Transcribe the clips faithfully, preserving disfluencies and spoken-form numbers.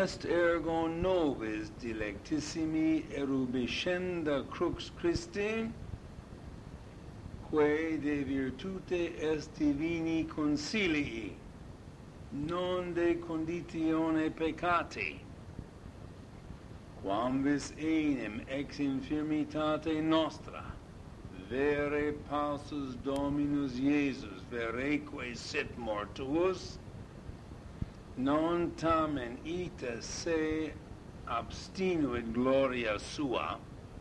est ergo nobis dilectissimi erubescenda crux Christi, quae de virtute est divini consilii, non de conditione peccati, quam vis enim ex infirmitate nostra, vere passus Dominus Iesus, vereque sit mortuus, non tamen ita se abstinuit gloria sua,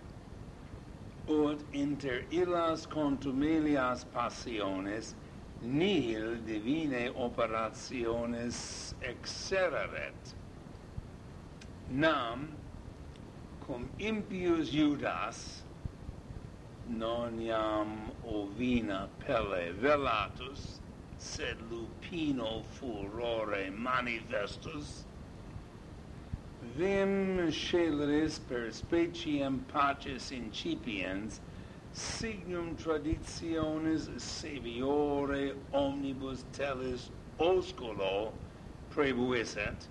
ut inter illas contumelias passiones nihil divinae operationes exsereret. Nam, cum impius Judas, non iam ovina pelle velatus, sed lupino furore manifestus, vim sceleris per speciem pacis incipiens, signum traditionis saeviore omnibus telis osculo prebuisset,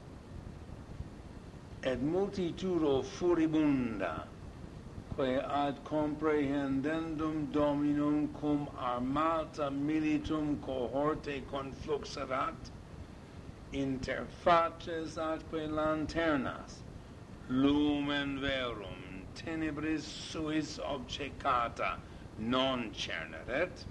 et multitudo furibunda, quae ad comprehendendum Dominum cum armata militum cohorte confluxerat, inter faces atque lanternas, lumen verum tenebris suis obcecata non cerneret,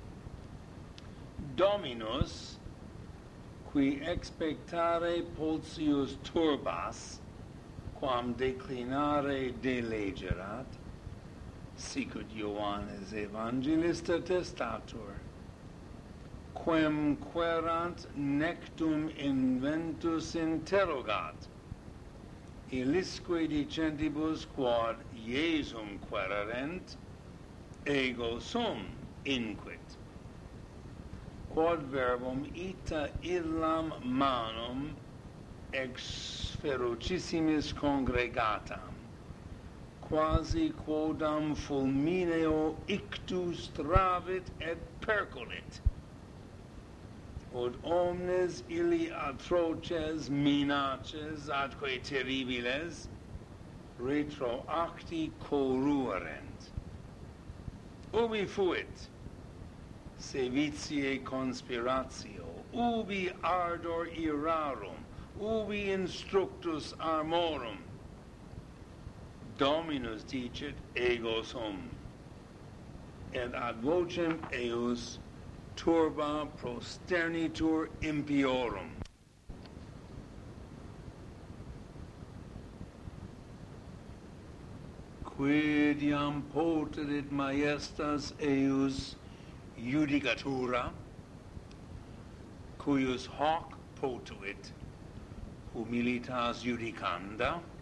Dominus, qui expectare potius turbas, quam declinare delegerat, sicut Ioannes Evangelista testatur, quem querant nectum inventus interrogat, illisque dicentibus quod Iesum quererent, ego sum inquit. Quod verbum ita illam manum ex ferocissimis congregatam, quasi quodam fulmineo ictus travit et percolit, ut omnes illi atroces minaces atque terribiles retroacti corruerent. Ubi fuit sevitiae conspiratio, ubi ardor irarum, ubi instructus armorum, Dominus dicit ego sum, et ad vocem eius turba prosternitur impiorum. Quid iam poterit majestas eius judicatura, cuius hoc potuit humilitas judicanda,